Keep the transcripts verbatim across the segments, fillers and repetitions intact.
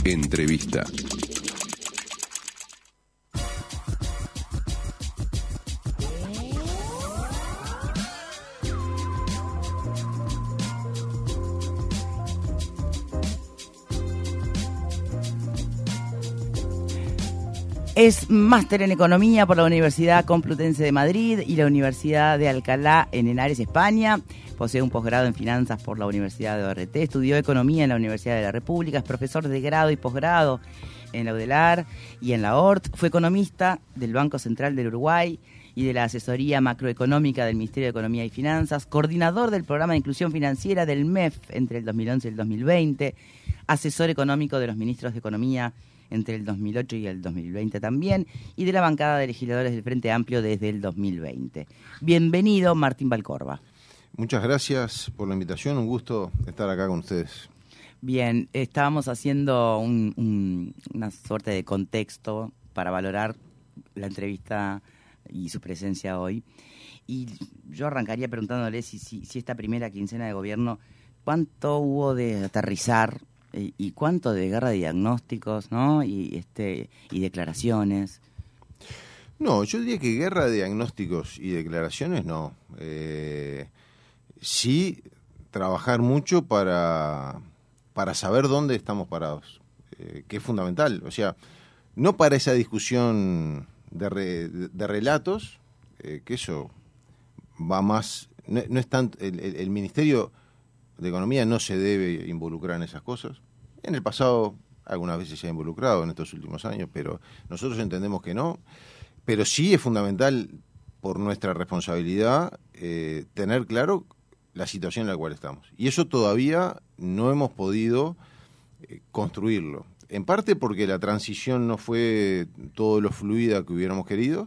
Entrevista. Es máster en Economía por la Universidad Complutense de Madrid y la Universidad de Alcalá en Henares, España. Posee un posgrado en Finanzas por la Universidad de O R T. Estudió Economía en la Universidad de la República. Es profesor de grado y posgrado en la UDELAR y en la O R T. Fue economista del Banco Central del Uruguay y de la Asesoría Macroeconómica del Ministerio de Economía y Finanzas. Coordinador del Programa de Inclusión Financiera del M E F entre el dos mil once y el dos mil veinte. Asesor económico de los ministros de Economía entre el dos mil ocho y el dos mil veinte también, y de la bancada de legisladores del Frente Amplio desde el dos mil veinte. Bienvenido, Martín Valcorba. Muchas gracias por la invitación, un gusto estar acá con ustedes. Bien, estábamos haciendo un, un, una suerte de contexto para valorar la entrevista y su presencia hoy, y yo arrancaría preguntándole si, si, si esta primera quincena de gobierno, ¿cuánto hubo de aterrizar y cuánto de guerra de diagnósticos, ¿no? y este y declaraciones? No, yo diría que guerra de diagnósticos y declaraciones no. Eh, sí, trabajar mucho para, para saber dónde estamos parados, eh, que es fundamental. O sea, no para esa discusión de, re, de, de relatos, eh, que eso va más... No, no es tanto, el, el, el Ministerio de Economía no se debe involucrar en esas cosas. En el pasado algunas veces se ha involucrado en estos últimos años, pero nosotros entendemos que no. Pero sí es fundamental, por nuestra responsabilidad, eh, tener claro la situación en la cual estamos. Y eso todavía no hemos podido eh, construirlo. En parte porque la transición no fue todo lo fluida que hubiéramos querido,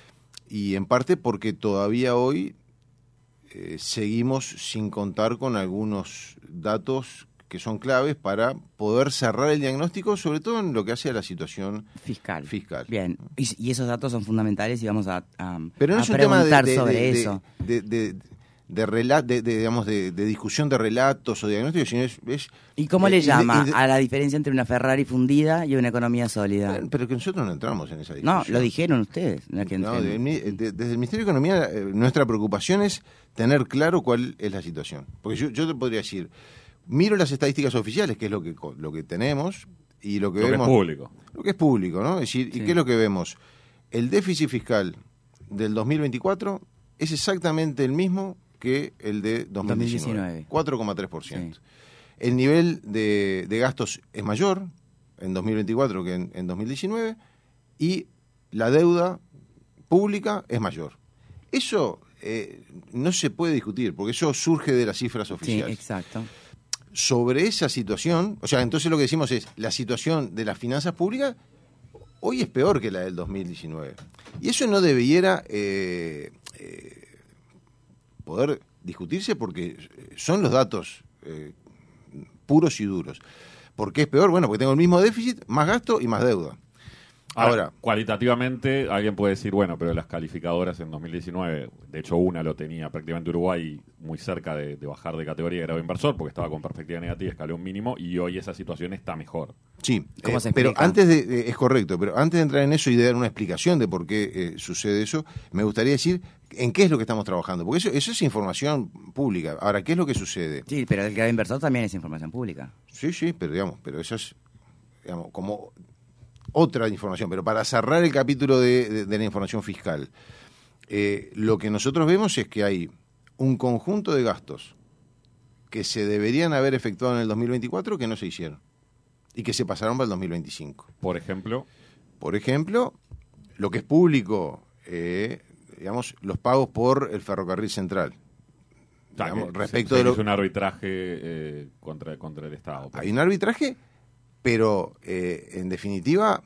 y en parte porque todavía hoy Eh, seguimos sin contar con algunos datos que son claves para poder cerrar el diagnóstico, sobre todo en lo que hace a la situación fiscal. fiscal. Bien, y, y esos datos son fundamentales y vamos a, a, Pero no a es un tema de, de, sobre de, eso. De, de, de, de, rela, de, de, digamos, de, de discusión de relatos o diagnósticos, sino es, es... ¿Y cómo eh, le llama y de, y de, a la diferencia entre una Ferrari fundida y una economía sólida? Pero, pero que nosotros no entramos en esa discusión. No, lo dijeron ustedes. No, que no de, de, desde el Ministerio de Economía, eh, nuestra preocupación es tener claro cuál es la situación. Porque yo, yo te podría decir, miro las estadísticas oficiales, que es lo que lo que tenemos, y lo que lo vemos... que es público. Lo que es público, ¿no? Es decir, sí. ¿y qué es lo que vemos? El déficit fiscal del dos mil veinticuatro es exactamente el mismo que el de dos mil diecinueve, cuatro coma tres por ciento. Sí. El nivel de, de gastos es mayor en dos mil veinticuatro que en, en dos mil diecinueve, y la deuda pública es mayor. Eso eh, no se puede discutir, porque eso surge de las cifras oficiales. Sí, exacto. Sobre esa situación, o sea, entonces lo que decimos es, la situación de las finanzas públicas hoy es peor que la del dos mil diecinueve. Y eso no debiera eh, eh, poder discutirse, porque son los datos eh, puros y duros. ¿Por qué es peor? Bueno, porque tengo el mismo déficit, más gasto y más deuda. Ahora, Ahora, cualitativamente, alguien puede decir, bueno, pero las calificadoras en dos mil diecinueve, de hecho una lo tenía prácticamente Uruguay muy cerca de, de bajar de categoría de grado inversor, porque estaba con perspectiva negativa, escaló un mínimo, y hoy esa situación está mejor. Sí, ¿Cómo eh, se pero explica? antes de, eh, es correcto, pero antes de entrar en eso y de dar una explicación de por qué eh, sucede eso, me gustaría decir en qué es lo que estamos trabajando, porque eso, eso es información pública. Ahora, ¿qué es lo que sucede? Sí, pero el grado inversor también es información pública. Sí, sí, pero digamos, pero eso es, digamos, como otra información. Pero para cerrar el capítulo de, de, de la información fiscal, eh, lo que nosotros vemos es que hay un conjunto de gastos que se deberían haber efectuado en el dos mil veinticuatro que no se hicieron y que se pasaron para el dos mil veinticinco. Por ejemplo, Por ejemplo, lo que es público, eh, digamos, los pagos por el ferrocarril central. Digamos, respecto se, se de lo hizo un arbitraje eh, contra, contra el Estado. Hay un arbitraje, pero eh, en definitiva,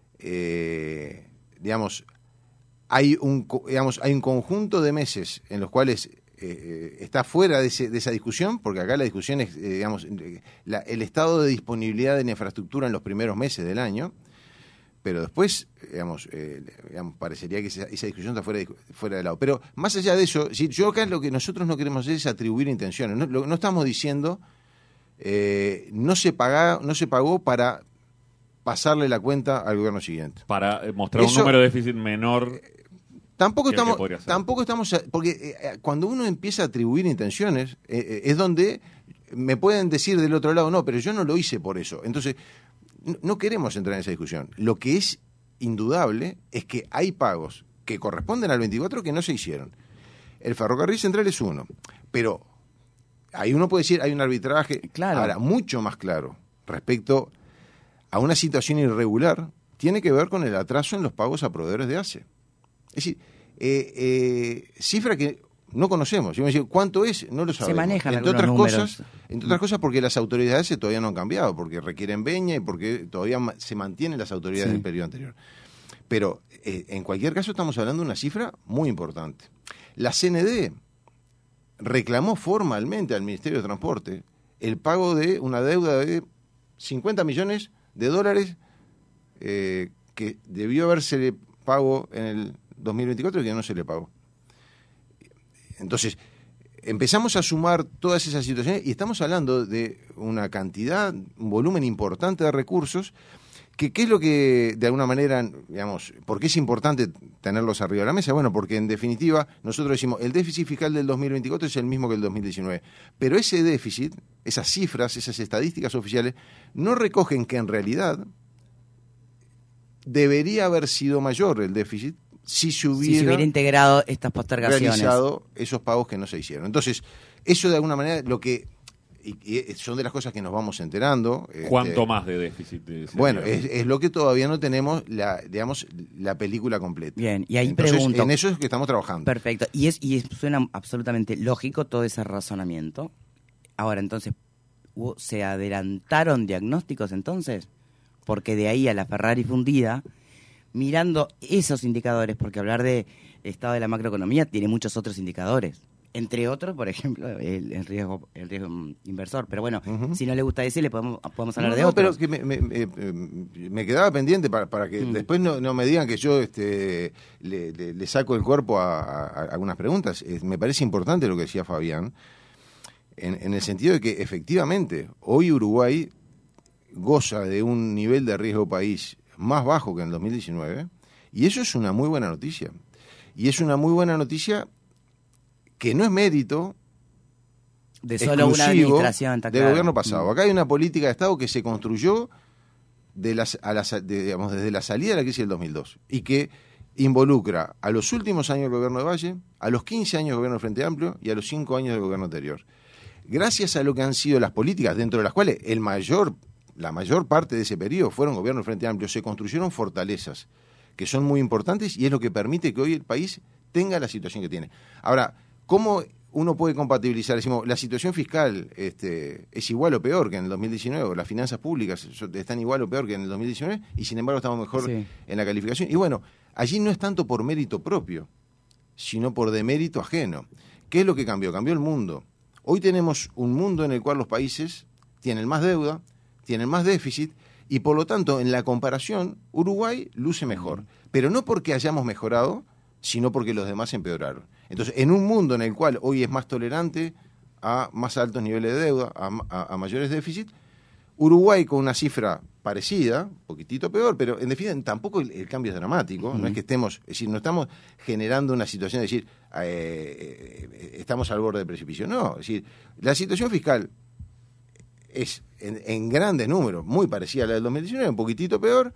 eh, digamos, hay un digamos hay un conjunto de meses en los cuales eh, está fuera de, ese, de esa discusión, porque acá la discusión es, eh, digamos, la, el estado de disponibilidad de la infraestructura en los primeros meses del año, pero después, digamos, eh, digamos parecería que esa, esa discusión está fuera de, fuera de lado. Pero más allá de eso, si, yo acá lo que nosotros no queremos hacer es atribuir intenciones. No, lo, no estamos diciendo, eh, no se paga, no se pagó para pasarle la cuenta al gobierno siguiente. Para eh, mostrar Eso, un número de déficit menor. Tampoco que estamos, que tampoco estamos, porque eh, cuando uno empieza a atribuir intenciones, eh, eh, es donde me pueden decir del otro lado, no, pero yo no lo hice por eso. Entonces, no, no queremos entrar en esa discusión. Lo que es indudable es que hay pagos que corresponden al veinticuatro que no se hicieron. El ferrocarril central es uno, pero ahí uno puede decir, hay un arbitraje, claro. Ahora, mucho más claro, respecto a una situación irregular, tiene que ver con el atraso en los pagos a proveedores de A C E. Es decir, eh, eh, cifra que no conocemos. Yo me decir, ¿cuánto es? No lo sabemos. Se manejan entre algunos otras números. cosas, entre otras cosas porque las autoridades todavía no han cambiado, porque requieren veña y porque todavía se mantienen las autoridades sí. del periodo anterior. Pero eh, en cualquier caso estamos hablando de una cifra muy importante. La C N D reclamó formalmente al Ministerio de Transporte el pago de una deuda de cincuenta millones de dólares eh, que debió haberse pago en el dos mil veinticuatro y que no se le pagó. Entonces, empezamos a sumar todas esas situaciones y estamos hablando de una cantidad, un volumen importante de recursos que qué es lo que, de alguna manera, digamos, ¿por qué es importante tenerlos arriba de la mesa? Bueno, porque en definitiva nosotros decimos, el déficit fiscal del dos mil veinticuatro es el mismo que el dos mil diecinueve, pero ese déficit, esas cifras, esas estadísticas oficiales, no recogen que en realidad debería haber sido mayor el déficit si se hubiera, si se hubiera integrado estas postergaciones, realizado esos pagos que no se hicieron. Entonces, eso de alguna manera lo que y, y son de las cosas que nos vamos enterando. ¿Cuánto este, más de déficit? De bueno, es, es lo que todavía no tenemos la, digamos, la película completa. Bien, y ahí Entonces, pregunto. en eso es que estamos trabajando. Perfecto, y es y es, suena absolutamente lógico todo ese razonamiento. Ahora, entonces, ¿se adelantaron diagnósticos entonces? Porque de ahí a la Ferrari fundida, mirando esos indicadores, porque hablar de estado de la macroeconomía tiene muchos otros indicadores. Entre otros, por ejemplo, el, el riesgo el riesgo inversor. Pero bueno, uh-huh. si no le gusta decirle, podemos, podemos hablar no, de no, otros. Pero que me, me, me, me quedaba pendiente para, para que mm. después no, no me digan que yo este, le, le, le saco el cuerpo a, a, a algunas preguntas. Eh, me parece importante lo que decía Fabián, en, en el sentido de que efectivamente hoy Uruguay goza de un nivel de riesgo país más bajo que en el dos mil diecinueve, y eso es una muy buena noticia. Y es una muy buena noticia que no es mérito de solo una administración del claro. gobierno pasado. Acá hay una política de Estado que se construyó de las, a las, de, digamos, desde la salida de la crisis del dos mil dos y que involucra a los últimos años del gobierno de Valle, a los quince años del gobierno del Frente Amplio y a los cinco años del gobierno anterior. Gracias a lo que han sido las políticas, dentro de las cuales el mayor, la mayor parte de ese periodo fueron gobierno del Frente Amplio, se construyeron fortalezas que son muy importantes y es lo que permite que hoy el país tenga la situación que tiene. Ahora, ¿cómo uno puede compatibilizar? Decimos, la situación fiscal este, es igual o peor que en el dos mil diecinueve, o las finanzas públicas están igual o peor que en el dos mil diecinueve, y sin embargo estamos mejor sí. en la calificación. Y bueno, allí no es tanto por mérito propio, sino por demérito ajeno. ¿Qué es lo que cambió? Cambió el mundo. Hoy tenemos un mundo en el cual los países tienen más deuda, tienen más déficit, y por lo tanto, en la comparación, Uruguay luce mejor. Pero no porque hayamos mejorado, sino porque los demás empeoraron. Entonces, en un mundo en el cual hoy es más tolerante a más altos niveles de deuda, a, a, a mayores déficits, Uruguay con una cifra parecida, un poquitito peor, pero en definitiva tampoco el, el cambio es dramático, uh-huh. no es que estemos, es decir, no estamos generando una situación de decir, eh, eh, estamos al borde del precipicio, no, es decir, la situación fiscal es en, en grandes números, muy parecida a la del dos mil diecinueve, un poquitito peor,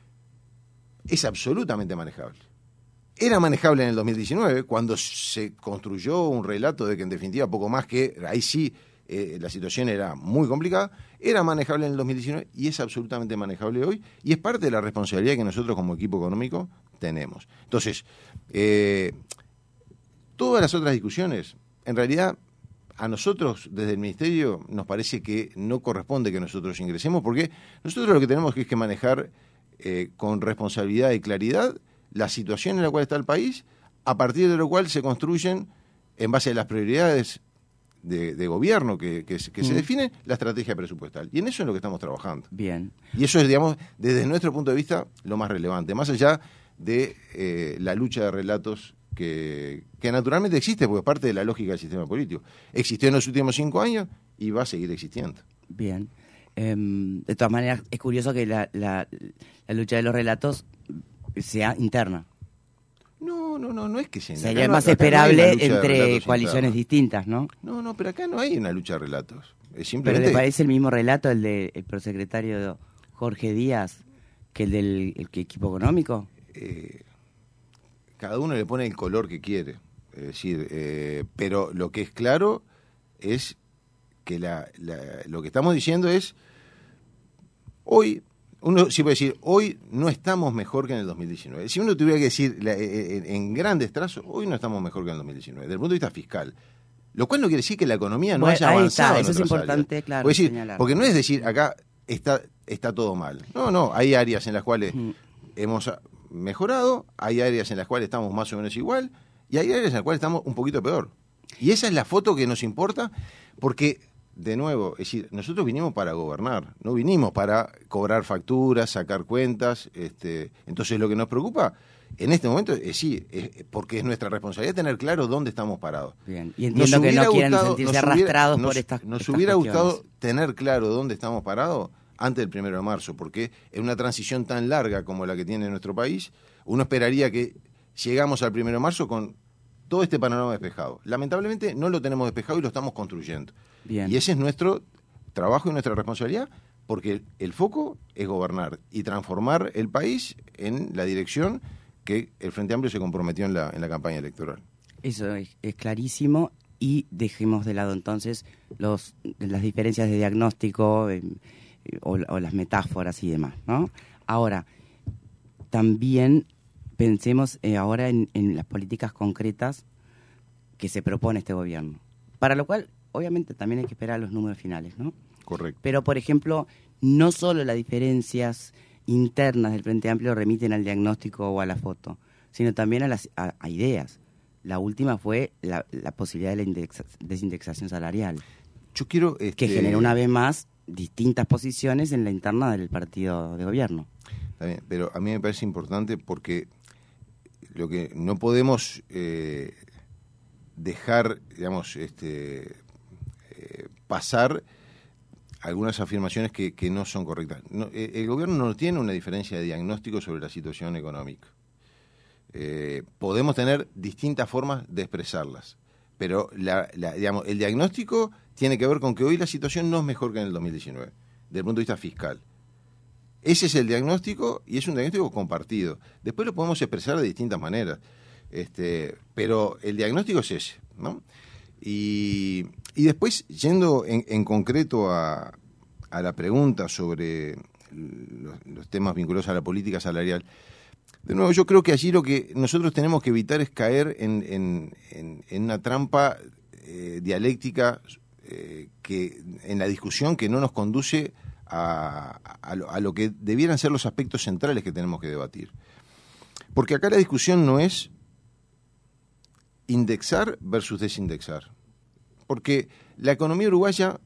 es absolutamente manejable. Era manejable en el dos mil diecinueve, cuando se construyó un relato de que en definitiva poco más que, ahí sí eh, la situación era muy complicada, era manejable en el dos mil diecinueve y es absolutamente manejable hoy y es parte de la responsabilidad que nosotros como equipo económico tenemos. Entonces, eh, todas las otras discusiones, en realidad a nosotros desde el Ministerio nos parece que no corresponde que nosotros ingresemos porque nosotros lo que tenemos que es que manejar eh, con responsabilidad y claridad la situación en la cual está el país, a partir de lo cual se construyen, en base a las prioridades de, de gobierno que, que, que mm. se define, la estrategia presupuestal. Y en eso es lo que estamos trabajando. Bien. Y eso es, digamos, desde nuestro punto de vista, lo más relevante, más allá de eh, la lucha de relatos que, que naturalmente existe, porque es parte de la lógica del sistema político. Existió en los últimos cinco años y va a seguir existiendo. Bien. Eh, de todas maneras, es curioso que la, la, la lucha de los relatos sea interna. No, no, no, no es que sea interna. Sería no, más acá esperable no hay una lucha de entre relatos coaliciones interna. distintas, ¿no? No, no, pero acá no hay una lucha de relatos. Es Pero simplemente... ¿le parece el mismo relato el del prosecretario Jorge Díaz que el del el que equipo económico? Eh, cada uno le pone el color que quiere. Es decir, eh, pero lo que es claro es que la, la, lo que estamos diciendo es, hoy, uno sí puede decir, hoy no estamos mejor que en el dos mil diecinueve. Si uno tuviera que decir la, en, en grandes trazos, hoy no estamos mejor que en el dos mil diecinueve, desde el punto de vista fiscal. Lo cual no quiere decir que la economía no Bueno, haya ahí avanzado. está, en eso es otras importante, áreas. claro, Puede decir, señalar. porque no es decir, acá está, está todo mal. No, no, hay áreas en las cuales Mm. hemos mejorado, hay áreas en las cuales estamos más o menos igual, y hay áreas en las cuales estamos un poquito peor. Y esa es la foto que nos importa, porque, de nuevo, es decir, nosotros vinimos para gobernar, no vinimos para cobrar facturas, sacar cuentas. Este, entonces, lo que nos preocupa en este momento es sí, es, porque es nuestra responsabilidad tener claro dónde estamos parados. Bien. Y entiendo que no quieren gustado, sentirse nos hubiera- arrastrados nos- por estas Nos estas hubiera cuestiones. gustado tener claro dónde estamos parados antes del primero de marzo, porque en una transición tan larga como la que tiene nuestro país, uno esperaría que llegamos al primero de marzo con todo este panorama despejado. Lamentablemente no lo tenemos despejado y lo estamos construyendo. Bien. Y ese es nuestro trabajo y nuestra responsabilidad, porque el, el foco es gobernar y transformar el país en la dirección que el Frente Amplio se comprometió en la, en la campaña electoral. Eso es, es clarísimo, y dejemos de lado entonces los las diferencias de diagnóstico eh, o, o las metáforas y demás, ¿no? Ahora, también pensemos eh, ahora en, en las políticas concretas que se propone este gobierno, para lo cual obviamente también hay que esperar los números finales, ¿no? Correcto. Pero, por ejemplo, no solo las diferencias internas del Frente Amplio remiten al diagnóstico o a la foto, sino también a las a, a ideas. La última fue la, la posibilidad de la indexa, desindexación salarial, Yo quiero... que este, generó una vez más distintas posiciones en la interna del partido de gobierno. Está bien, pero a mí me parece importante porque lo que no podemos eh, dejar, digamos, este, eh, pasar algunas afirmaciones que, que no son correctas. No, eh, el gobierno no tiene una diferencia de diagnóstico sobre la situación económica. Eh, podemos tener distintas formas de expresarlas, pero la, la, digamos, el diagnóstico tiene que ver con que hoy la situación no es mejor que en el dos mil diecinueve, desde el punto de vista fiscal. Ese es el diagnóstico y es un diagnóstico compartido. Después lo podemos expresar de distintas maneras, este, pero el diagnóstico es ese, ¿no? Y, y después, yendo en, en concreto a, a la pregunta sobre los, los temas vinculados a la política salarial, de nuevo, yo creo que allí lo que nosotros tenemos que evitar es caer en, en, en, en una trampa eh, dialéctica eh, que en la discusión que no nos conduce a, a, lo, a lo que debieran ser los aspectos centrales que tenemos que debatir. Porque acá la discusión no es indexar versus desindexar. Porque la economía uruguaya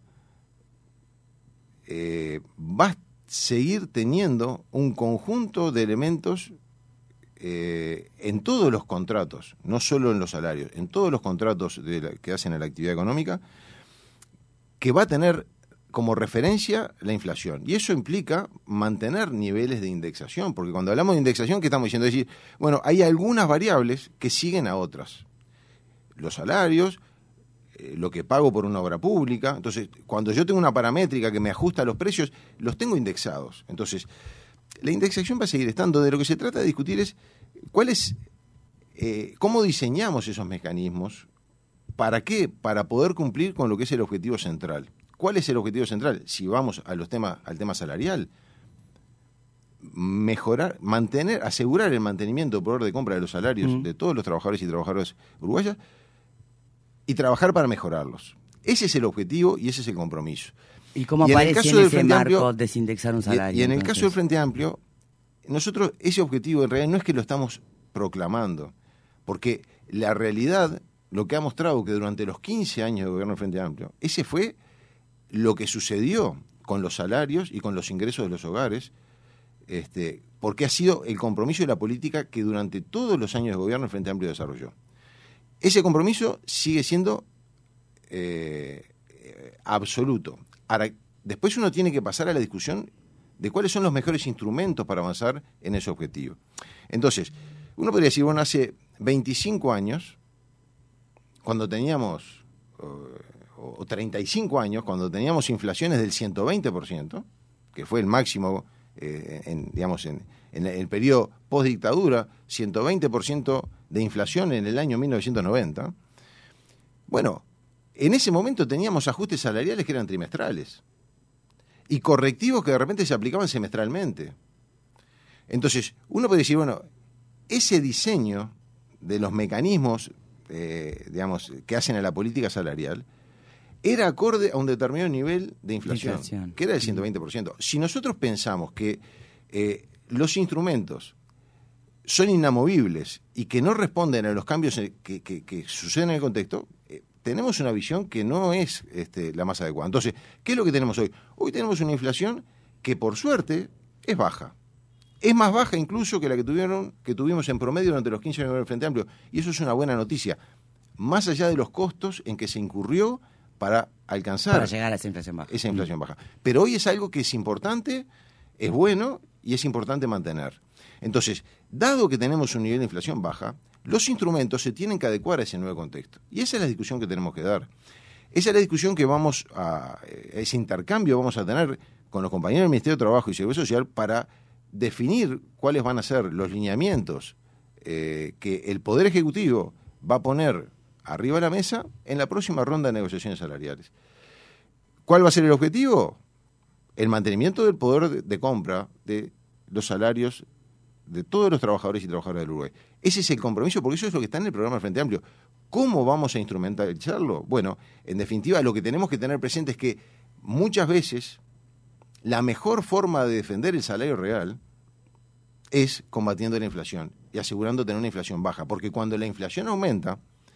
eh, va a seguir teniendo un conjunto de elementos eh, en todos los contratos, no solo en los salarios, en todos los contratos de la, que hacen a la actividad económica, que va a tener como referencia la inflación. Y eso implica mantener niveles de indexación, porque cuando hablamos de indexación, ¿qué estamos diciendo? Es decir, bueno, hay algunas variables que siguen a otras. Los salarios, eh, lo que pago por una obra pública. Entonces, cuando yo tengo una paramétrica que me ajusta a los precios, los tengo indexados. Entonces, la indexación va a seguir estando. De lo que se trata de discutir es cuál es, eh, cómo diseñamos esos mecanismos. ¿Para qué? Para poder cumplir con lo que es el objetivo central. ¿Cuál es el objetivo central? Si vamos a los temas, al tema salarial, mejorar, mantener, asegurar el mantenimiento del poder de compra de los salarios mm. de todos los trabajadores y trabajadoras uruguayas y trabajar para mejorarlos. Ese es el objetivo y ese es el compromiso. ¿Y cómo y aparece en, en ese Frente marco Amplio, desindexar un salario? Y, y en entonces? el caso del Frente Amplio, nosotros ese objetivo en realidad no es que lo estamos proclamando, porque la realidad, lo que ha mostrado que durante los quince años de gobierno del Frente Amplio, ese fue lo que sucedió con los salarios y con los ingresos de los hogares, este, porque ha sido el compromiso de la política que durante todos los años de gobierno el Frente Amplio desarrolló. Ese compromiso sigue siendo eh, absoluto. Ahora, después uno tiene que pasar a la discusión de cuáles son los mejores instrumentos para avanzar en ese objetivo. Entonces, uno podría decir, bueno, hace veinticinco años, cuando teníamos, o, o treinta y cinco años, cuando teníamos inflaciones del ciento veinte por ciento, que fue el máximo, eh, en, digamos, en, en el periodo post-dictadura, ciento veinte por ciento de inflación en el año mil novecientos noventa, bueno, en ese momento teníamos ajustes salariales que eran trimestrales y correctivos que de repente se aplicaban semestralmente. Entonces, uno puede decir, bueno, ese diseño de los mecanismos, eh, digamos, que hacen a la política salarial, era acorde a un determinado nivel de inflación, inflación. que era del ciento veinte por ciento. Si nosotros pensamos que eh, los instrumentos son inamovibles y que no responden a los cambios que, que, que suceden en el contexto, eh, tenemos una visión que no es este, la más adecuada. Entonces, ¿qué es lo que tenemos hoy? Hoy tenemos una inflación que, por suerte, es baja. Es más baja incluso que la que tuvieron que tuvimos en promedio durante los quince años del Frente Amplio. Y eso es una buena noticia. Más allá de los costos en que se incurrió para alcanzar... Para llegar a esa inflación baja. Esa inflación baja. Pero hoy es algo que es importante, es bueno y es importante mantener. Entonces, dado que tenemos un nivel de inflación baja, los instrumentos se tienen que adecuar a ese nuevo contexto. Y esa es la discusión que tenemos que dar. Esa es la discusión que vamos a... ese intercambio vamos a tener con los compañeros del Ministerio de Trabajo y Seguridad Social para definir cuáles van a ser los lineamientos eh, que el Poder Ejecutivo va a poner arriba de la mesa en la próxima ronda de negociaciones salariales. ¿Cuál va a ser el objetivo? El mantenimiento del poder de, de compra de los salarios de todos los trabajadores y trabajadoras del Uruguay. Ese es el compromiso, porque eso es lo que está en el programa del Frente Amplio. ¿Cómo vamos a instrumentalizarlo? Bueno, en definitiva, lo que tenemos que tener presente es que muchas veces la mejor forma de defender el salario real es combatiendo la inflación y asegurando tener una inflación baja, porque cuando la inflación aumenta,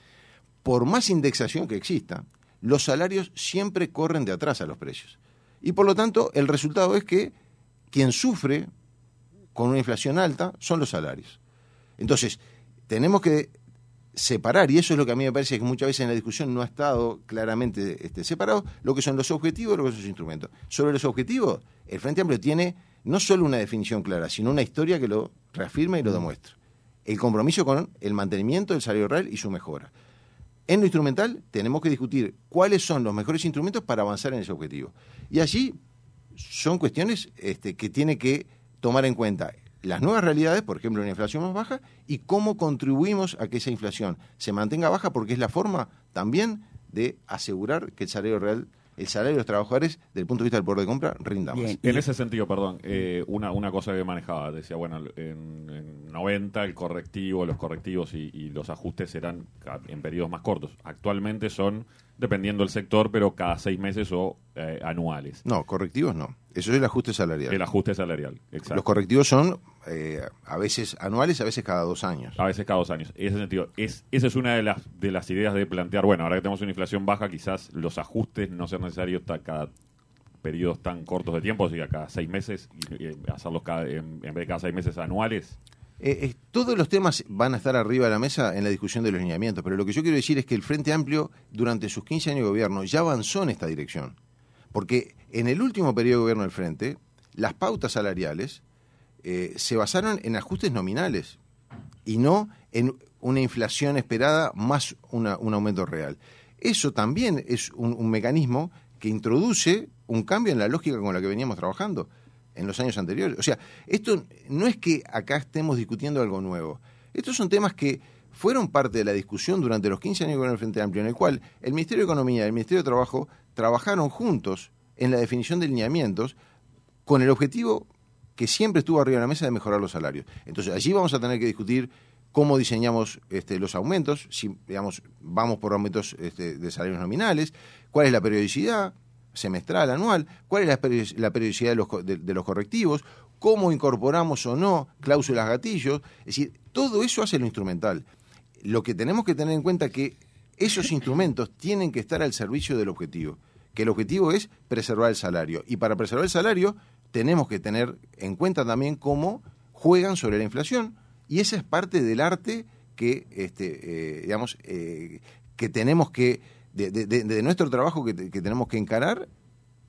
por más indexación que exista, los salarios siempre corren de atrás a los precios. Y por lo tanto, el resultado es que quien sufre con una inflación alta son los salarios. Entonces, tenemos que separar, y eso es lo que a mí me parece que muchas veces en la discusión no ha estado claramente este, separado, lo que son los objetivos y lo que son los instrumentos. Sobre los objetivos, el Frente Amplio tiene no solo una definición clara, sino una historia que lo reafirma y lo demuestra. El compromiso con el mantenimiento del salario real y su mejora. En lo instrumental tenemos que discutir cuáles son los mejores instrumentos para avanzar en ese objetivo. Y allí son cuestiones este, que tiene que tomar en cuenta las nuevas realidades, por ejemplo, una inflación más baja, y cómo contribuimos a que esa inflación se mantenga baja, porque es la forma también de asegurar que el salario real, el salario de los trabajadores, desde el punto de vista del poder de compra, rinda más. Bien, en ese sentido, perdón, eh, una, una cosa que manejaba, decía, bueno, en, en noventa el correctivo, los correctivos y, y los ajustes eran en periodos más cortos. Actualmente son, dependiendo del sector, pero cada seis meses o eh, anuales. No, correctivos no. Eso es el ajuste salarial. El ajuste salarial, exacto. Los correctivos son eh, a veces anuales, a veces cada dos años. A veces cada dos años. En ese sentido, es, esa es una de las de las ideas de plantear, bueno, ahora que tenemos una inflación baja, quizás los ajustes no sean necesarios cada periodos tan cortos de tiempo, o sea, cada seis meses, y, y hacerlos cada, en, en vez de cada seis meses anuales. Eh, eh, todos los temas van a estar arriba de la mesa en la discusión de los lineamientos, pero lo que yo quiero decir es que el Frente Amplio, durante sus quince años de gobierno, ya avanzó en esta dirección. Porque en el último periodo de gobierno del Frente, las pautas salariales eh, se basaron en ajustes nominales y no en una inflación esperada más una, un aumento real. Eso también es un, un mecanismo que introduce un cambio en la lógica con la que veníamos trabajando en los años anteriores. O sea, esto no es que acá estemos discutiendo algo nuevo. Estos son temas que fueron parte de la discusión durante los quince años de gobierno del Frente Amplio, en el cual el Ministerio de Economía y el Ministerio de Trabajo trabajaron juntos en la definición de lineamientos con el objetivo que siempre estuvo arriba de la mesa de mejorar los salarios. Entonces, allí vamos a tener que discutir cómo diseñamos este, los aumentos, si digamos vamos por aumentos este, de salarios nominales, cuál es la periodicidad semestral, anual, cuál es la, periodic- la periodicidad de los, de, de los correctivos, cómo incorporamos o no cláusulas gatillos. Es decir, todo eso hace lo instrumental. Lo que tenemos que tener en cuenta es que esos instrumentos tienen que estar al servicio del objetivo, que el objetivo es preservar el salario. Y para preservar el salario tenemos que tener en cuenta también cómo juegan sobre la inflación, y esa es parte del arte que, este, eh, digamos, eh, que tenemos que, de, de, de nuestro trabajo que, que tenemos que encarar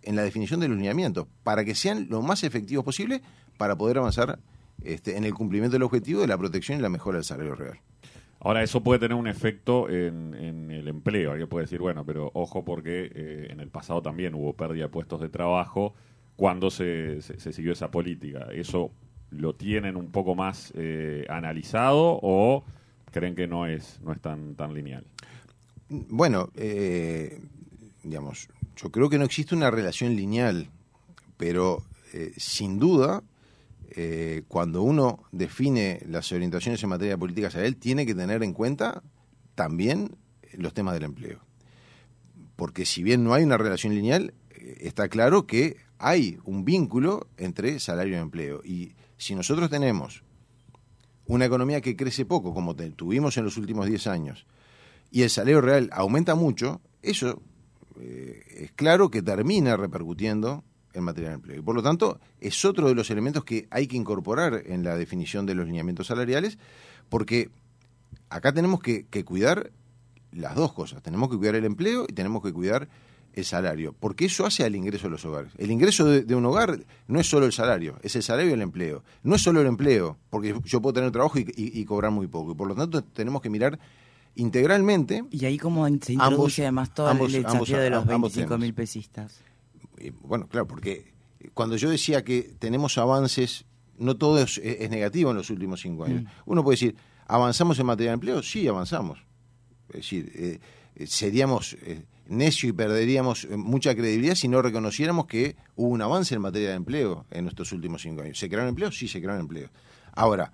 en la definición de los lineamientos, para que sean lo más efectivos posible para poder avanzar este, en el cumplimiento del objetivo de la protección y la mejora del salario real. Ahora, eso puede tener un efecto en, en el empleo. Alguien puede decir, bueno, pero ojo porque eh, en el pasado también hubo pérdida de puestos de trabajo cuando se, se, se siguió esa política. ¿Eso lo tienen un poco más eh, analizado o creen que no es, no es tan, tan lineal? Bueno, eh, digamos, yo creo que no existe una relación lineal, pero eh, sin duda... Eh, cuando uno define las orientaciones en materia de política salarial, tiene que tener en cuenta también los temas del empleo. Porque si bien no hay una relación lineal, eh, está claro que hay un vínculo entre salario y empleo. Y si nosotros tenemos una economía que crece poco, como te, tuvimos en los últimos diez años, y el salario real aumenta mucho, eso eh, es claro que termina repercutiendo en materia de empleo. Y por lo tanto, es otro de los elementos que hay que incorporar en la definición de los lineamientos salariales, porque acá tenemos que, que cuidar las dos cosas. Tenemos que cuidar el empleo y tenemos que cuidar el salario, porque eso hace al ingreso de los hogares. El ingreso de, de un hogar no es solo el salario, es el salario y el empleo. No es solo el empleo, porque yo puedo tener trabajo y, y, y cobrar muy poco. Y por lo tanto, tenemos que mirar integralmente. Y ahí como se introduce ambos, además todo ambos, el desafío ambos, de los ambos veinticinco mil temas. pesistas. Bueno, claro, porque cuando yo decía que tenemos avances, no todo es, es negativo en los últimos cinco años. Mm. Uno puede decir, ¿avanzamos en materia de empleo? Sí, avanzamos. Es decir, eh, seríamos eh, necios y perderíamos mucha credibilidad si no reconociéramos que hubo un avance en materia de empleo en estos últimos cinco años. ¿Se crearon empleos? Sí, se crearon empleos. Ahora,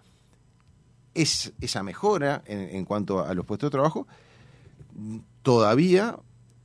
es, esa mejora en, en cuanto a los puestos de trabajo todavía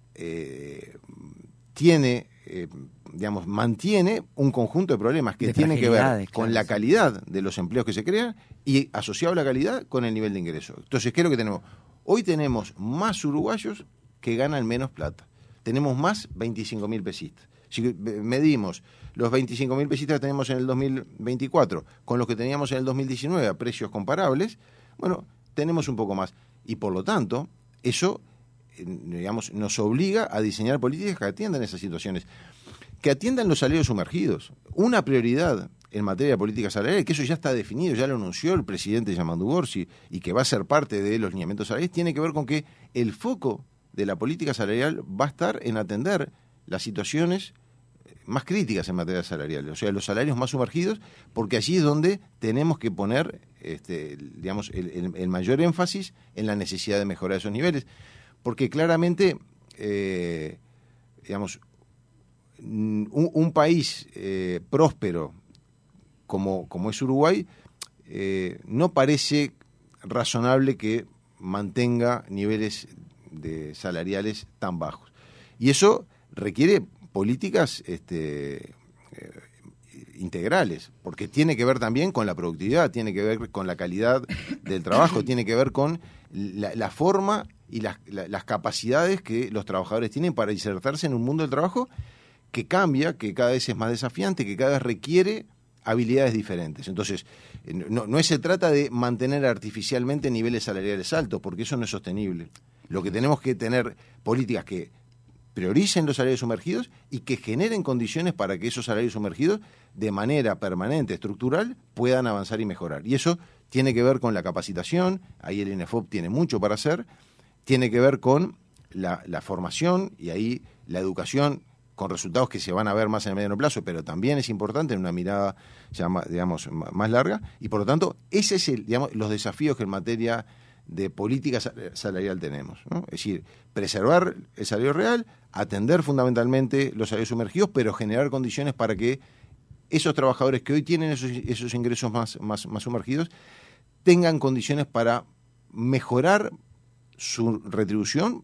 eh, tiene... Eh, digamos, mantiene un conjunto de problemas que tienen que ver con claro, la calidad de los empleos que se crean y asociado a la calidad con el nivel de ingreso. Entonces, ¿qué es lo que tenemos? Hoy tenemos más uruguayos que ganan menos plata. Tenemos más veinticinco mil pesistas. Si medimos los veinticinco mil pesistas que tenemos en el dos mil veinticuatro con los que teníamos en el dos mil diecinueve a precios comparables, bueno, tenemos un poco más. Y por lo tanto, eso... digamos, nos obliga a diseñar políticas que atiendan esas situaciones, que atiendan los salarios sumergidos. Una prioridad en materia de política salarial, que eso ya está definido, ya lo anunció el presidente Yamandu Gorsi, y que va a ser parte de los lineamientos salariales, tiene que ver con que el foco de la política salarial va a estar en atender las situaciones más críticas en materia salarial, o sea, los salarios más sumergidos, porque allí es donde tenemos que poner este, digamos, el, el, el mayor énfasis en la necesidad de mejorar esos niveles. Porque claramente, eh, digamos, un, un país eh, próspero como, como es Uruguay, eh, no parece razonable que mantenga niveles de salariales tan bajos. Y eso requiere políticas este, eh, integrales, porque tiene que ver también con la productividad, tiene que ver con la calidad del trabajo, tiene que ver con la, la forma y las, la, las capacidades que los trabajadores tienen para insertarse en un mundo del trabajo que cambia, que cada vez es más desafiante, que cada vez requiere habilidades diferentes. Entonces, no, no se trata de mantener artificialmente niveles salariales altos, porque eso no es sostenible. Lo que tenemos que tener políticas que prioricen los salarios sumergidos y que generen condiciones para que esos salarios sumergidos, de manera permanente, estructural, puedan avanzar y mejorar. Y eso tiene que ver con la capacitación, ahí el INEFOP tiene mucho para hacer, tiene que ver con la, la formación y ahí la educación con resultados que se van a ver más en el mediano plazo, pero también es importante en una mirada ya más, digamos, más larga, y por lo tanto, ese es el, digamos, los desafíos que en materia de política salarial tenemos, ¿no? Es decir, preservar el salario real, atender fundamentalmente los salarios sumergidos, pero generar condiciones para que esos trabajadores que hoy tienen esos, esos ingresos más, más, más sumergidos tengan condiciones para mejorar su retribución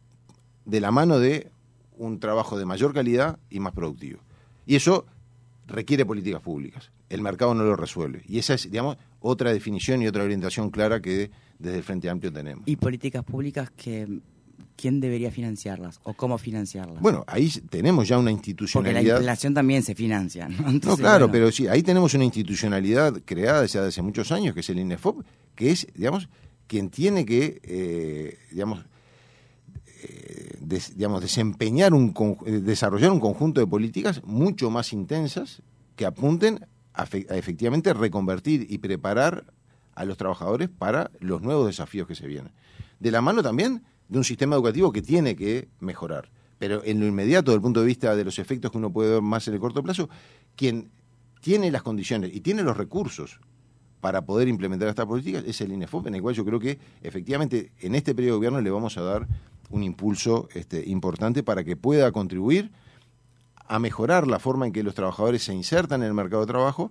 de la mano de un trabajo de mayor calidad y más productivo. Y eso requiere políticas públicas. El mercado no lo resuelve. Y esa es, digamos, otra definición y otra orientación clara que desde el Frente Amplio tenemos. ¿Y políticas públicas que quién debería financiarlas o cómo financiarlas? Bueno, ahí tenemos ya una institucionalidad. Porque la inflación también se financia, ¿no? Entonces, no, claro, bueno. pero sí, ahí tenemos una institucionalidad creada desde hace muchos años, que es el INEFOP, que es, digamos, quien tiene que, eh, digamos, eh, des, digamos, desempeñar un desarrollar un conjunto de políticas mucho más intensas que apunten a, fe, a efectivamente reconvertir y preparar a los trabajadores para los nuevos desafíos que se vienen. De la mano también de un sistema educativo que tiene que mejorar. Pero en lo inmediato, desde el punto de vista de los efectos que uno puede ver más en el corto plazo, quien tiene las condiciones y tiene los recursos para poder implementar estas políticas es el INEFOP, en el cual yo creo que efectivamente en este periodo de gobierno le vamos a dar un impulso este, importante para que pueda contribuir a mejorar la forma en que los trabajadores se insertan en el mercado de trabajo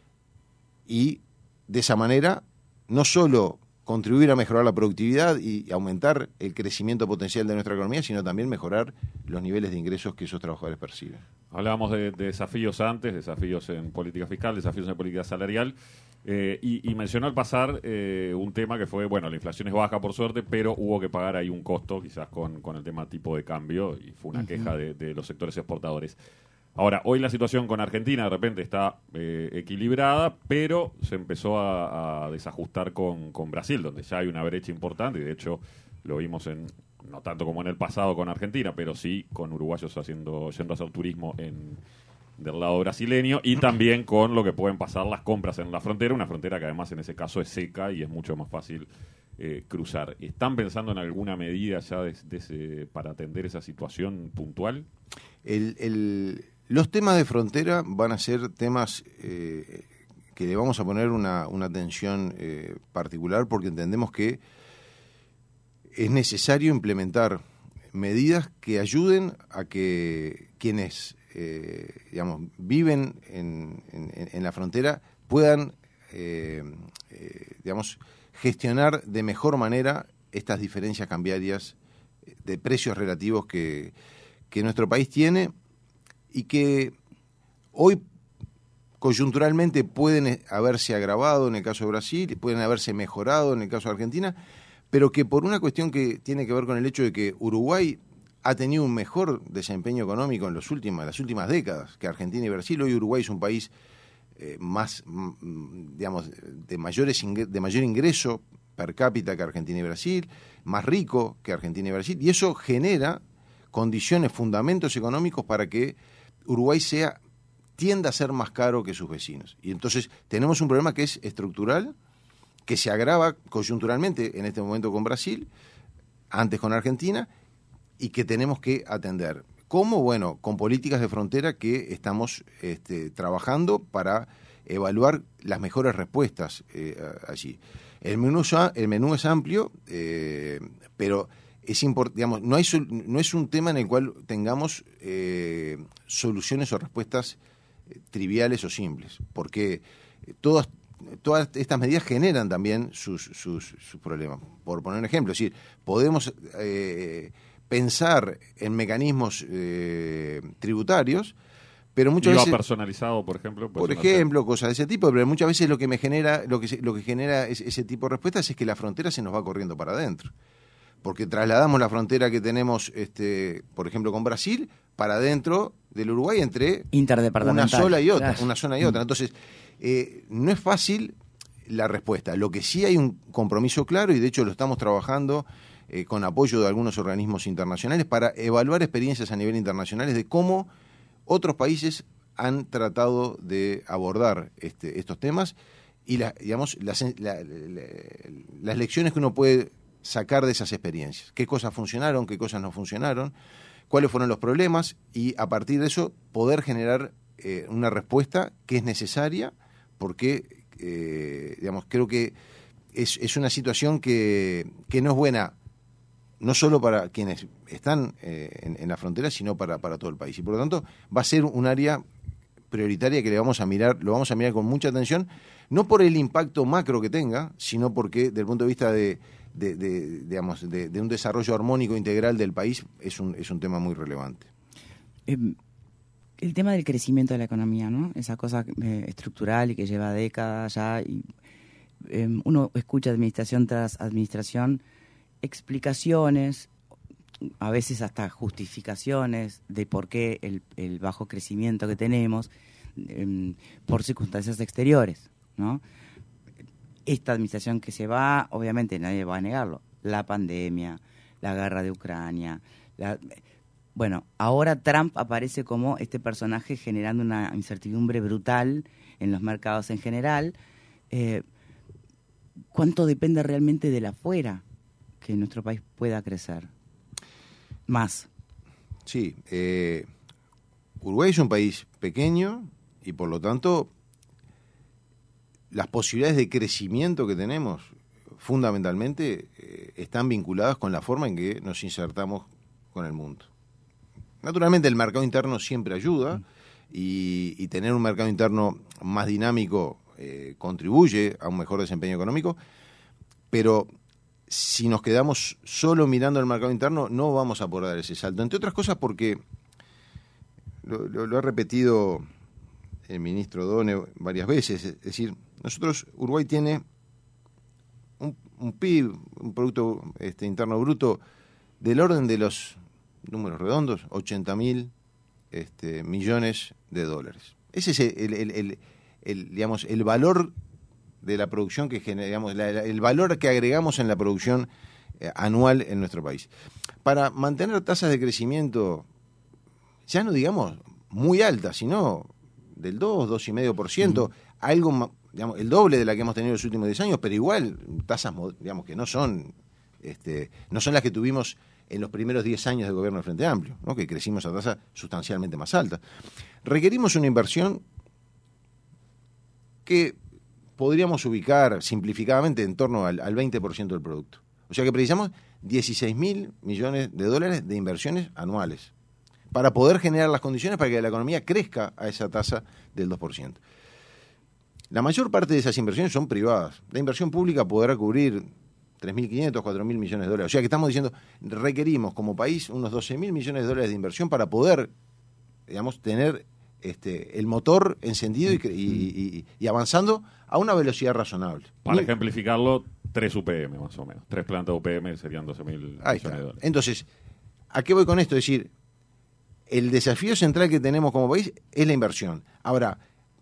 y de esa manera no solo contribuir a mejorar la productividad y aumentar el crecimiento potencial de nuestra economía, sino también mejorar los niveles de ingresos que esos trabajadores perciben. Hablábamos de, de desafíos antes, desafíos en política fiscal, desafíos en política salarial, eh, y, y mencionó al pasar eh, un tema que fue, bueno, la inflación es baja por suerte, pero hubo que pagar ahí un costo, quizás con, con el tema tipo de cambio, y fue una uh-huh. queja de, de los sectores exportadores. Ahora, hoy la situación con Argentina de repente está eh, equilibrada, pero se empezó a, a desajustar con, con Brasil, donde ya hay una brecha importante, y de hecho lo vimos en, no tanto como en el pasado con Argentina, pero sí con uruguayos haciendo yendo a hacer turismo en, del lado brasileño, y también con lo que pueden pasar las compras en la frontera, una frontera que además en ese caso es seca y es mucho más fácil eh, cruzar. ¿Están pensando en alguna medida ya de, de ese, para atender esa situación puntual? El... el... Los temas de frontera van a ser temas eh, que le vamos a poner una, una atención eh, particular porque entendemos que es necesario implementar medidas que ayuden a que quienes eh, digamos, viven en, en, en la frontera puedan eh, eh, digamos, gestionar de mejor manera estas diferencias cambiarias de precios relativos que, que nuestro país tiene y que hoy coyunturalmente pueden haberse agravado en el caso de Brasil, pueden haberse mejorado en el caso de Argentina, pero que por una cuestión que tiene que ver con el hecho de que Uruguay ha tenido un mejor desempeño económico en los últimos, las últimas décadas que Argentina y Brasil. Hoy Uruguay es un país eh, más, digamos, de, mayores ingre- de mayor ingreso per cápita que Argentina y Brasil, más rico que Argentina y Brasil, y eso genera condiciones, fundamentos económicos para que Uruguay sea tienda a ser más caro que sus vecinos. Y entonces tenemos un problema que es estructural, que se agrava coyunturalmente en este momento con Brasil, antes con Argentina, y que tenemos que atender. ¿Cómo? Bueno, con políticas de frontera que estamos este, trabajando para evaluar las mejores respuestas eh, allí. El menú, el menú es amplio, eh, pero es import, digamos, no, hay, no es un tema en el cual tengamos eh, soluciones o respuestas eh, triviales o simples, porque todas, todas estas medidas generan también sus, sus, sus problemas. Por poner un ejemplo, es decir, podemos eh, pensar en mecanismos eh, tributarios, pero muchas I V A veces personalizado, por ejemplo. Por ejemplo, cosas de ese tipo, pero muchas veces lo que me genera, lo que, lo que genera es, ese tipo de respuestas es que la frontera se nos va corriendo para adentro. Porque trasladamos la frontera que tenemos, este, por ejemplo, con Brasil, para adentro del Uruguay entre una sola y otra, claro. una zona y otra. Entonces, eh, no es fácil la respuesta. Lo que sí hay un compromiso claro, y de hecho lo estamos trabajando eh, con apoyo de algunos organismos internacionales para evaluar experiencias a nivel internacional de cómo otros países han tratado de abordar este, estos temas y la, digamos, las, la, la, las lecciones que uno puede sacar de esas experiencias. Qué cosas funcionaron, qué cosas no funcionaron, cuáles fueron los problemas y a partir de eso poder generar eh, una respuesta que es necesaria porque, eh, digamos, creo que es, es una situación que, que no es buena no solo para quienes están eh, en, en la frontera, sino para, para todo el país. Y por lo tanto va a ser un área prioritaria que le vamos a mirar, lo vamos a mirar con mucha atención, no por el impacto macro que tenga, sino porque desde el punto de vista de De, de, digamos, de, de un desarrollo armónico integral del país es un, es un tema muy relevante. Eh, el tema del crecimiento de la economía, ¿no? Esa cosa eh, estructural y que lleva décadas ya. Y, eh, uno escucha administración tras administración explicaciones, a veces hasta justificaciones de por qué el, el bajo crecimiento que tenemos eh, por circunstancias exteriores, ¿no? Esta administración que se va, obviamente nadie va a negarlo, la pandemia, la guerra de Ucrania. La, bueno, ahora Trump aparece como este personaje generando una incertidumbre brutal en los mercados en general. Eh, ¿Cuánto depende realmente de la afuera que nuestro país pueda crecer? Más. Sí, eh, Uruguay es un país pequeño y por lo tanto las posibilidades de crecimiento que tenemos fundamentalmente eh, están vinculadas con la forma en que nos insertamos con el mundo. Naturalmente el mercado interno siempre ayuda y, y tener un mercado interno más dinámico eh, contribuye a un mejor desempeño económico, pero si nos quedamos solo mirando el mercado interno no vamos a poder dar ese salto, entre otras cosas porque lo, lo, lo ha repetido el ministro Done varias veces, es decir, nosotros, Uruguay tiene un, un P I B, un Producto este, Interno Bruto del orden de los números redondos, ochenta mil este, millones de dólares. Ese es el, el, el, el, digamos, el valor de la producción que generamos, la, la, el valor que agregamos en la producción eh, anual en nuestro país. Para mantener tasas de crecimiento, ya no digamos muy altas, sino del dos, dos coma cinco por ciento, mm. algo, digamos, el doble de la que hemos tenido en los últimos diez años, pero igual tasas, digamos, que no son, este, no son las que tuvimos en los primeros diez años del gobierno del Frente Amplio, ¿no? Que crecimos a tasa sustancialmente más alta. Requerimos una inversión que podríamos ubicar simplificadamente en torno al, al veinte por ciento del producto. O sea que precisamos dieciséis mil millones de dólares de inversiones anuales para poder generar las condiciones para que la economía crezca a esa tasa del dos por ciento. La mayor parte de esas inversiones son privadas. La inversión pública podrá cubrir tres mil quinientos, cuatro mil millones de dólares. O sea que estamos diciendo, requerimos como país unos doce mil millones de dólares de inversión para poder, digamos, tener este, el motor encendido y, y, y, y avanzando a una velocidad razonable. Para ejemplificarlo, tres U P M más o menos. Tres plantas U P M serían doce mil millones de dólares. Entonces, ¿a qué voy con esto? Es decir, el desafío central que tenemos como país es la inversión. Ahora,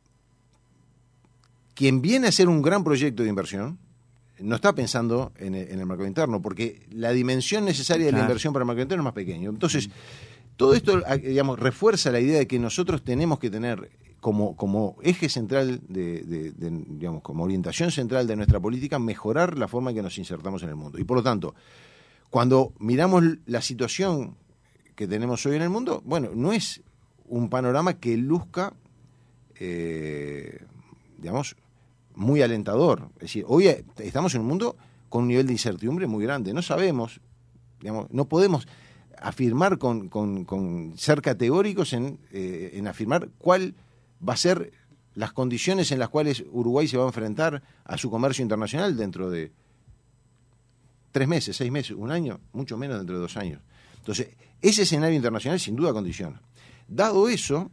quien viene a hacer un gran proyecto de inversión no está pensando en el, en el mercado interno, porque la dimensión necesaria de la inversión para el mercado interno es más pequeño. Entonces, todo esto, digamos, refuerza la idea de que nosotros tenemos que tener como, como eje central, de, de, de, digamos, como orientación central de nuestra política, mejorar la forma en que nos insertamos en el mundo. Y por lo tanto, cuando miramos la situación que tenemos hoy en el mundo, bueno, no es un panorama que luzca, eh, digamos, muy alentador. Es decir, hoy estamos en un mundo con un nivel de incertidumbre muy grande. No sabemos, digamos, no podemos afirmar con, con, con ser categóricos en, eh, en afirmar cuál va a ser las condiciones en las cuales Uruguay se va a enfrentar a su comercio internacional dentro de tres meses, seis meses, un año, mucho menos dentro de dos años. Entonces, ese escenario internacional sin duda condiciona. Dado eso,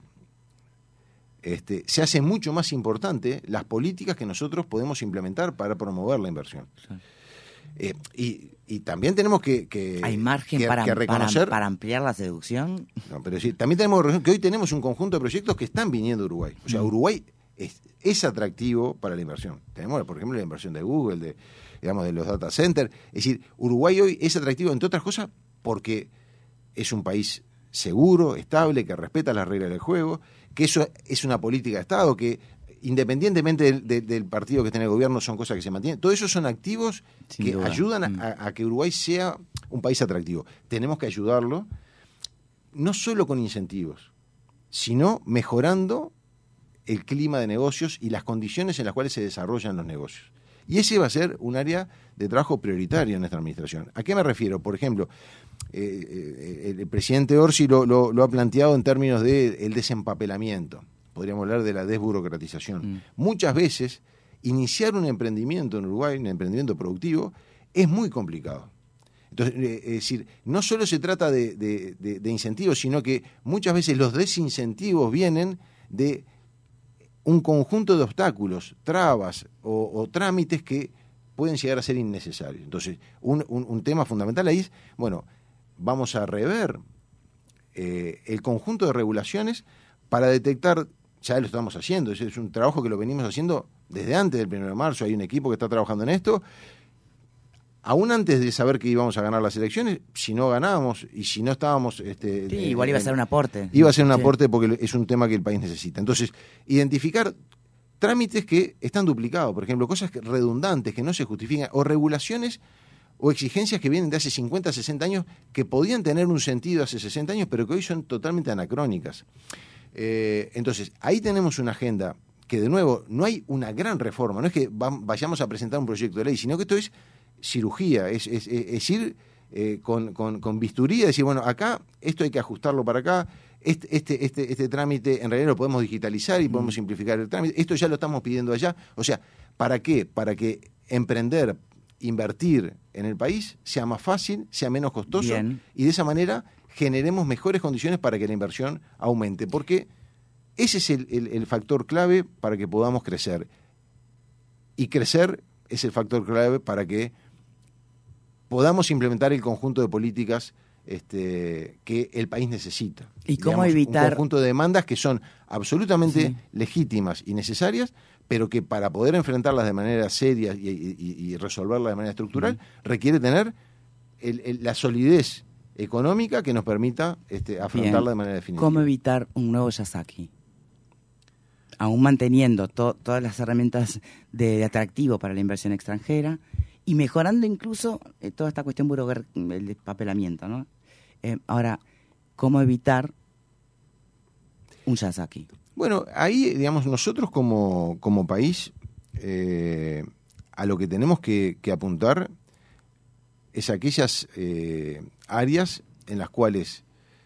Este, se hace mucho más importante las políticas que nosotros podemos implementar para promover la inversión. Sí. Eh, y, y también tenemos que, que ¿Hay margen que, para, que reconocer, para, para ampliar la seducción? No, pero sí, también tenemos que reconocer que hoy tenemos un conjunto de proyectos que están viniendo a Uruguay. O sea, mm. Uruguay es, es atractivo para la inversión. Tenemos, por ejemplo, la inversión de Google, de, digamos, de los data centers. Es decir, Uruguay hoy es atractivo, entre otras cosas, porque es un país seguro, estable, que respeta las reglas del juego, que eso es una política de Estado, que independientemente del, del, del partido que esté en el gobierno son cosas que se mantienen. Todo eso son activos Sin que duda. ayudan a, a que Uruguay sea un país atractivo. Tenemos que ayudarlo, no solo con incentivos, sino mejorando el clima de negocios y las condiciones en las cuales se desarrollan los negocios. Y ese va a ser un área de trabajo prioritario en nuestra administración. ¿A qué me refiero? Por ejemplo, eh, eh, el presidente Orsi lo, lo, lo ha planteado en términos del de desempapelamiento. Podríamos hablar de la desburocratización. Mm. Muchas veces, iniciar un emprendimiento en Uruguay, un emprendimiento productivo, es muy complicado. Entonces, eh, es decir, no solo se trata de, de, de, de incentivos, sino que muchas veces los desincentivos vienen de un conjunto de obstáculos, trabas o, o trámites que pueden llegar a ser innecesarios. Entonces, un, un, un tema fundamental ahí es, bueno, vamos a rever eh, el conjunto de regulaciones para detectar, ya lo estamos haciendo, es, es un trabajo que lo venimos haciendo desde antes del primero de marzo, hay un equipo que está trabajando en esto, aún antes de saber que íbamos a ganar las elecciones, si no ganábamos y si no estábamos... Este, sí, igual iba a ser un aporte. Iba a ser un sí. aporte porque es un tema que el país necesita. Entonces, identificar trámites que están duplicados, por ejemplo, cosas que, redundantes, que no se justifican, o regulaciones o exigencias que vienen de hace cincuenta, sesenta años, que podían tener un sentido hace sesenta años, pero que hoy son totalmente anacrónicas. Eh, entonces, ahí tenemos una agenda que, de nuevo, no hay una gran reforma, no es que va, vayamos a presentar un proyecto de ley, sino que esto es cirugía, es, es, es ir eh, con, con, con bisturí, decir, bueno, acá esto hay que ajustarlo para acá, este, este, este, este trámite en realidad lo podemos digitalizar y podemos simplificar el trámite, esto ya lo estamos pidiendo allá. O sea, ¿para qué? Para que emprender, invertir en el país sea más fácil, sea menos costoso. Bien. Y de esa manera generemos mejores condiciones para que la inversión aumente, porque ese es el, el, el factor clave para que podamos crecer. Y crecer es el factor clave para que podamos implementar el conjunto de políticas este, que el país necesita. ¿Y cómo Digamos, evitar? Un conjunto de demandas que son absolutamente sí. legítimas y necesarias, pero que para poder enfrentarlas de manera seria y, y, y resolverlas de manera estructural, sí. requiere tener el, el, la solidez económica que nos permita este, afrontarla Bien. de manera definitiva. ¿Cómo evitar un nuevo Yasaki? Aún manteniendo to, todas las herramientas de, de atractivo para la inversión extranjera y mejorando incluso eh, toda esta cuestión burocrática, el despapelamiento, ¿no? Eh, ahora, ¿cómo evitar un Yasaki? Bueno, ahí, digamos, nosotros como, como país, eh, a lo que tenemos que, que apuntar es aquellas eh, áreas en las cuales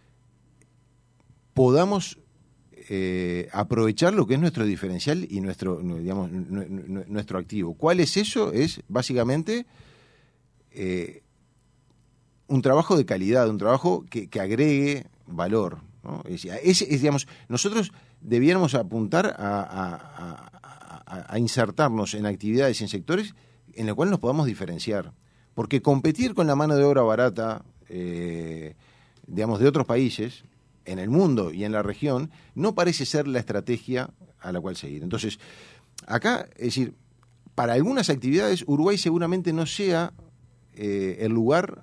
podamos eh, aprovechar lo que es nuestro diferencial y nuestro, digamos, nuestro activo. ¿Cuál es eso? Es básicamente eh, un trabajo de calidad, un trabajo que, que agregue valor, ¿no? Es, es, es, digamos, nosotros debiéramos apuntar a, a, a, a insertarnos en actividades, en sectores en los cuales nos podamos diferenciar. Porque competir con la mano de obra barata, eh, digamos, de otros países, en el mundo y en la región, no parece ser la estrategia a la cual seguir. Entonces, acá, es decir, para algunas actividades, Uruguay seguramente no sea eh, el lugar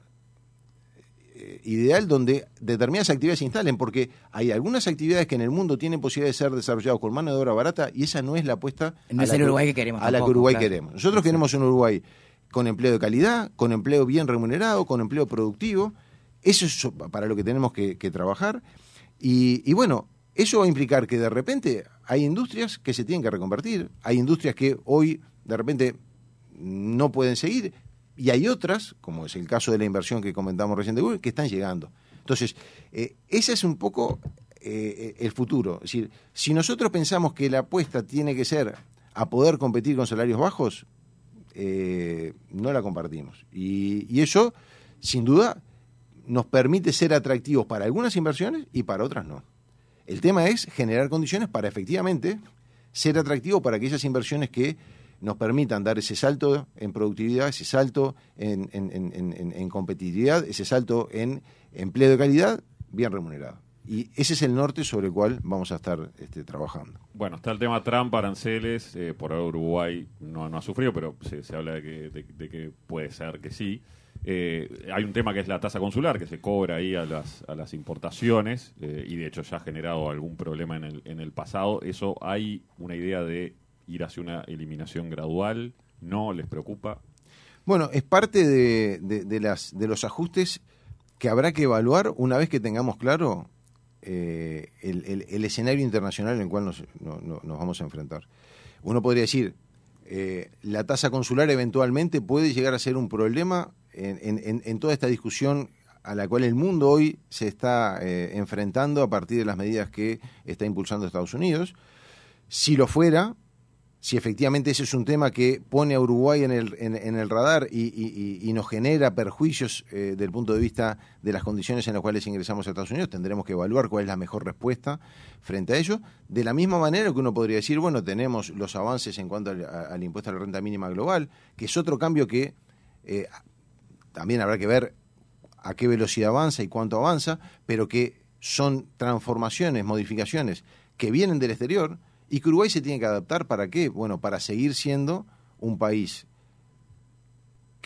eh, ideal donde determinadas actividades se instalen, porque hay algunas actividades que en el mundo tienen posibilidad de ser desarrolladas con mano de obra barata, y esa no es la apuesta no a, es la el que, Uruguay que queremos a la tampoco, que Uruguay claro. queremos. Nosotros Exacto. queremos un Uruguay con empleo de calidad, con empleo bien remunerado, con empleo productivo. Eso es para lo que tenemos que, que trabajar. Y, y bueno, eso va a implicar que de repente hay industrias que se tienen que reconvertir, hay industrias que hoy de repente no pueden seguir, y hay otras, como es el caso de la inversión que comentamos recién de Google, que están llegando. Entonces, eh, ese es un poco eh, el futuro. Es decir, si nosotros pensamos que la apuesta tiene que ser a poder competir con salarios bajos, eh, no la compartimos. Y, y eso, sin duda, nos permite ser atractivos para algunas inversiones y para otras no. El tema es generar condiciones para efectivamente ser atractivos para aquellas inversiones que nos permitan dar ese salto en productividad, ese salto en, en, en, en, en competitividad, ese salto en empleo de calidad bien remunerado. Y ese es el norte sobre el cual vamos a estar este, trabajando. Bueno, está el tema Trump, aranceles, eh, por ahora Uruguay no, no ha sufrido, pero se, se habla de que, de, de que puede ser que sí. Eh, hay un tema que es la tasa consular, que se cobra ahí a las, a las importaciones, eh, y de hecho ya ha generado algún problema en el, en el pasado. ¿Eso hay una idea de ir hacia una eliminación gradual? ¿No les preocupa? Bueno, es parte de, de, de, las, de los ajustes que habrá que evaluar una vez que tengamos claro eh, el, el, el escenario internacional en el cual nos, no, no, nos vamos a enfrentar. Uno podría decir, eh, la tasa consular eventualmente puede llegar a ser un problema en, en, en toda esta discusión a la cual el mundo hoy se está eh, enfrentando a partir de las medidas que está impulsando Estados Unidos. Si lo fuera, si efectivamente ese es un tema que pone a Uruguay en el, en, en el radar y, y, y nos genera perjuicios eh, desde el punto de vista de las condiciones en las cuales ingresamos a Estados Unidos, tendremos que evaluar cuál es la mejor respuesta frente a ello. De la misma manera que uno podría decir, bueno, tenemos los avances en cuanto al, al impuesto a la renta mínima global, que es otro cambio que eh, también habrá que ver a qué velocidad avanza y cuánto avanza, pero que son transformaciones, modificaciones que vienen del exterior y que Uruguay se tiene que adaptar. ¿Para qué? Bueno, para seguir siendo un país que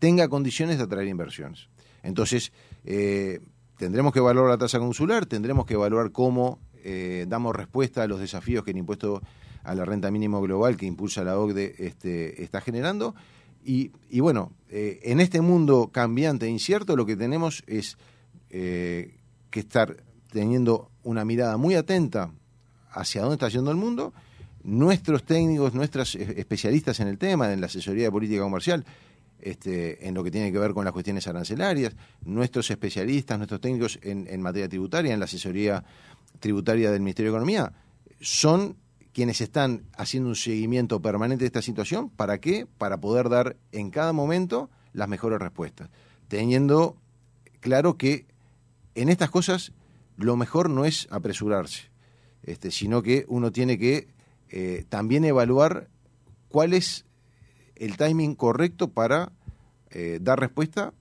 tenga condiciones de atraer inversiones. Entonces, eh, tendremos que evaluar la tasa consular, tendremos que evaluar cómo eh, damos respuesta a los desafíos que el impuesto a la renta mínima global que impulsa la O C D E este, está generando. Y, y bueno, eh, en este mundo cambiante e incierto lo que tenemos es eh, que estar teniendo una mirada muy atenta hacia dónde está yendo el mundo. Nuestros técnicos, nuestros especialistas en el tema, en la asesoría de política comercial, este, en lo que tiene que ver con las cuestiones arancelarias, nuestros especialistas, nuestros técnicos en, en materia tributaria, en la asesoría tributaria del Ministerio de Economía, son quienes están haciendo un seguimiento permanente de esta situación. ¿Para qué? Para poder dar en cada momento las mejores respuestas, teniendo claro que en estas cosas lo mejor no es apresurarse, este, sino que uno tiene que eh, también evaluar cuál es el timing correcto para eh, dar respuesta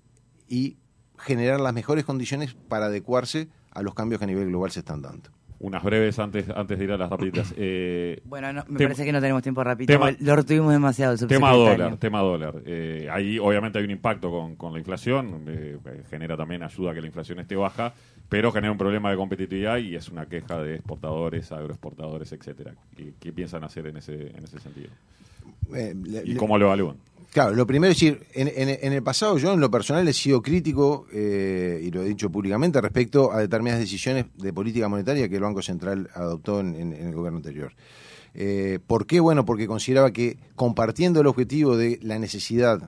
y generar las mejores condiciones para adecuarse a los cambios que a nivel global se están dando. Unas breves antes antes de ir a las rapiditas. Eh, bueno, no, me tema, parece que no tenemos tiempo rápido. Tema, lo retuvimos demasiado. El tema dólar, tema dólar. Eh, ahí obviamente hay un impacto con, con la inflación. Eh, genera también ayuda a que la inflación esté baja, pero genera un problema de competitividad y es una queja de exportadores, agroexportadores, etcétera. ¿Qué, qué piensan hacer en ese en ese sentido? Eh, le, ¿Y cómo lo evalúan? Claro, lo primero es decir, en, en, en el pasado yo en lo personal he sido crítico, eh, y lo he dicho públicamente, respecto a determinadas decisiones de política monetaria que el Banco Central adoptó en, en, en el gobierno anterior. Eh, ¿Por qué? Bueno, porque consideraba que compartiendo el objetivo de la necesidad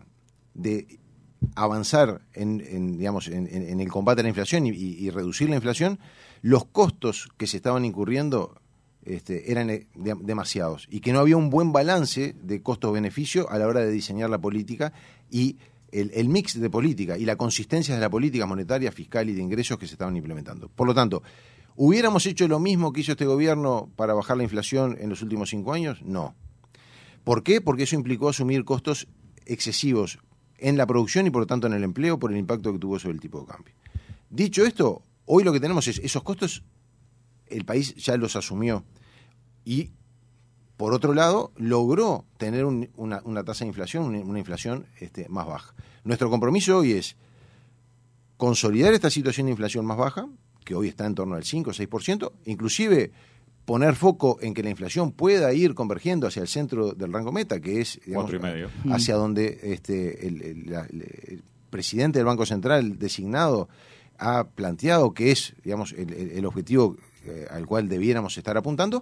de avanzar en, en digamos, en, en el combate a la inflación y, y, y reducir la inflación, los costos que se estaban incurriendo Este, eran de, demasiados y que no había un buen balance de costo-beneficio a la hora de diseñar la política y el, el mix de política y la consistencia de la política monetaria, fiscal y de ingresos que se estaban implementando. Por lo tanto, ¿hubiéramos hecho lo mismo que hizo este gobierno para bajar la inflación en los últimos cinco años? No. ¿Por qué? Porque eso implicó asumir costos excesivos en la producción y por lo tanto en el empleo por el impacto que tuvo sobre el tipo de cambio. Dicho esto, hoy lo que tenemos es esos costos, el país ya los asumió y, por otro lado, logró tener un, una, una tasa de inflación, una, una inflación este, más baja. Nuestro compromiso hoy es consolidar esta situación de inflación más baja, que hoy está en torno al cinco o seis por ciento, inclusive poner foco en que la inflación pueda ir convergiendo hacia el centro del rango meta, que es, digamos, cuatro y medio, hacia donde este, el, el, la, el presidente del Banco Central designado ha planteado que es, digamos, el, el, el objetivo eh, al cual debiéramos estar apuntando,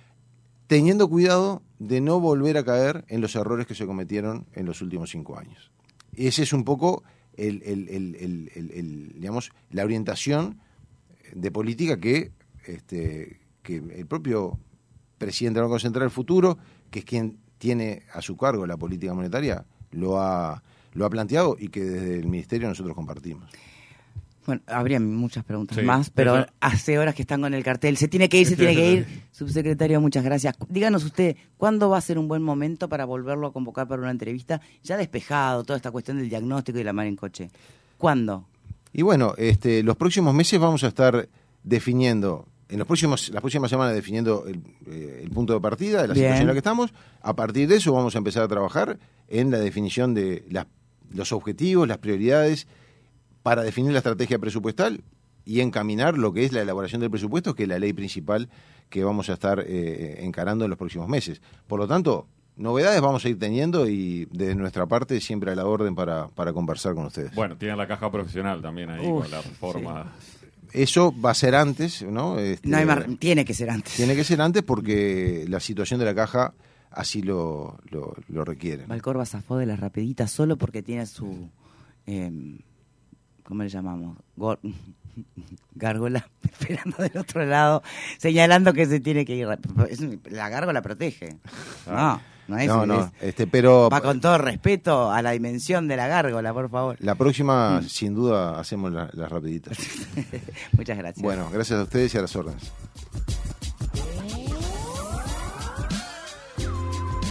teniendo cuidado de no volver a caer en los errores que se cometieron en los últimos cinco años. Ese es un poco el, el, el, el, el, el, digamos, la orientación de política que, este, que el propio presidente del Banco Central del futuro, que es quien tiene a su cargo la política monetaria, lo ha, lo ha planteado y que desde el Ministerio nosotros compartimos. Bueno, habría muchas preguntas sí, más, pero eso. Hace horas que están con el cartel. Se tiene que ir, se tiene que ir. Subsecretario, muchas gracias. Díganos usted, ¿cuándo va a ser un buen momento para volverlo a convocar para una entrevista? Ya despejado toda esta cuestión del diagnóstico y la mar en coche. ¿Cuándo? Y bueno, este, los próximos meses vamos a estar definiendo, en los próximos, las próximas semanas definiendo el, eh, el punto de partida de la Bien. situación en la que estamos. A partir de eso vamos a empezar a trabajar en la definición de las, los objetivos, las prioridades, para definir la estrategia presupuestal y encaminar lo que es la elaboración del presupuesto, que es la ley principal que vamos a estar eh, encarando en los próximos meses. Por lo tanto, novedades vamos a ir teniendo y de nuestra parte siempre a la orden para, para conversar con ustedes. Bueno, tienen la caja profesional también ahí Uf, con la reforma. Sí. Eso va a ser antes, ¿no? Este, No hay más, tiene que ser antes. Tiene que ser antes porque la situación de la caja así lo, lo, lo requiere. Valcorba zafó de las rapiditas solo porque tiene su... Eh, ¿cómo le llamamos? Gor- gárgola esperando del otro lado, señalando que se tiene que ir. La gárgola protege. Ah. No, no es. No, no, es, este, pero va con todo respeto a la dimensión de la gárgola, por favor. la próxima, Mm. sin duda, hacemos la- las rapiditas. Muchas gracias. Bueno, gracias a ustedes y a las órdenes.